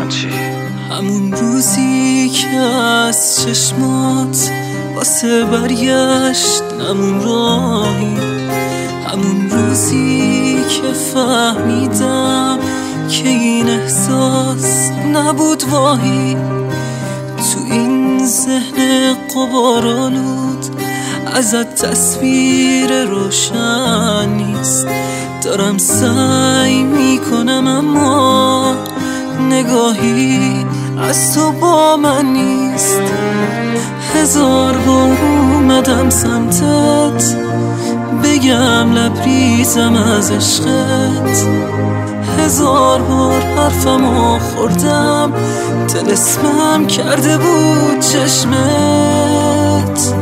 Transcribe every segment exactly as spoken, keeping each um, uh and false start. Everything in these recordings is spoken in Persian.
من چی؟ همون روزی که از چشمات واسه برگشت نمون راهی، همون روزی که فهمیدم که این احساس نبود واهی. تو این ذهن غبارآلود ازت تصویر روشن نیست، دارم سعی میکنم اما نگاهی از تو با من نیست. هزار بار اومدم سمتت بگم لبریزم از عشقت، هزار بار حرفمو خوردم طلسمم کرده بود چشمت.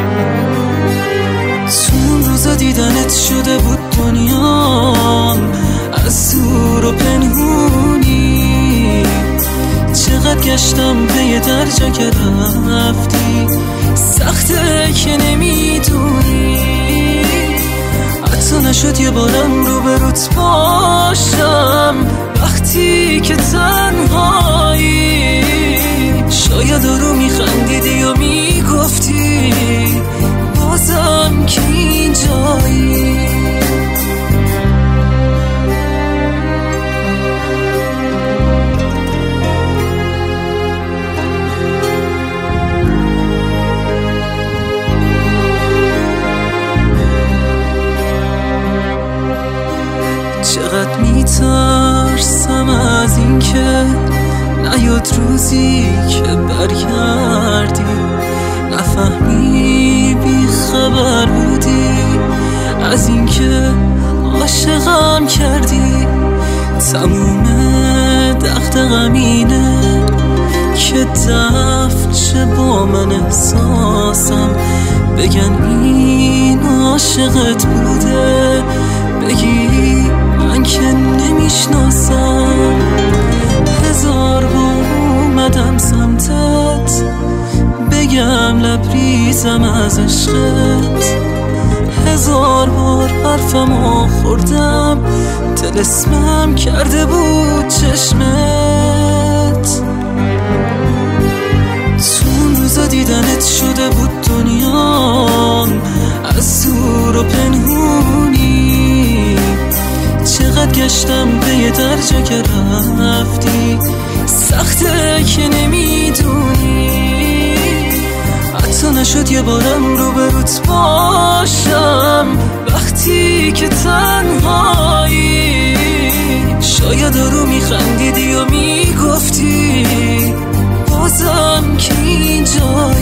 تو اون روزا دیدنت شده بود دنیام از دور و پنهونی، چقدر گشتم پی درجا که رفتی، سخته که نمیدونی. حتی نشد یه بارم رو به روت باشم وقتی که تنهایی، شاید رو میخندیدی و میگفتی بازم که اینجایی. چقدر میترسم از این که نیاد روزی که برگردی، نفهمی بی خبر بودی از این که عاشقم کردی. تموم دغدغه‌م اینه که دفع با من احساسم، بگن این عاشقت بوده، بگی من که نمیشناسم. هزار بار اومدم سمتت بگم لبریزم از عشقت، هزار بار حرفمو خوردم طلسمم کرده بود چشمت. تو اون روزا دیدنت شده بود دنیام از دور و پنهونی، چقدر گشتم پی درجا که رفتی، سخته که نمیدونی. حتی نشد یه بارم رو به روت باشم وقتی که تنهایی، شاید رو میخندیدی و میگفتی بازم که اینجایی.